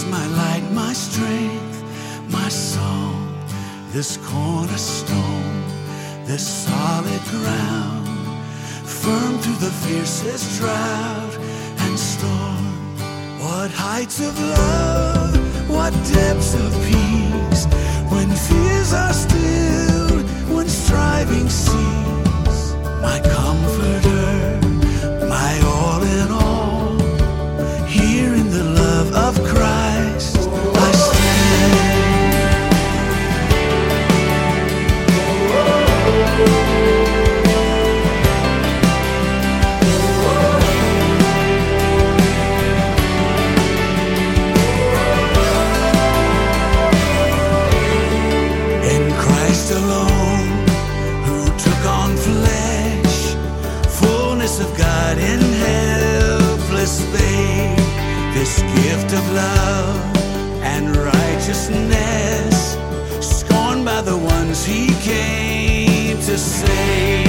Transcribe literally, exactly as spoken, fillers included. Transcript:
is my light, my strength, my song, this cornerstone, this solid ground, firm through the fiercest drought and storm. What heights of love, what depths of peace, when fears are stilled, when striving cease. My comforter, my all in all, here in the love of Christ I stand. In Christ alone, who took on flesh, fullness of God in helpless babe, this gift of love and righteousness, scorned by the ones he came to save.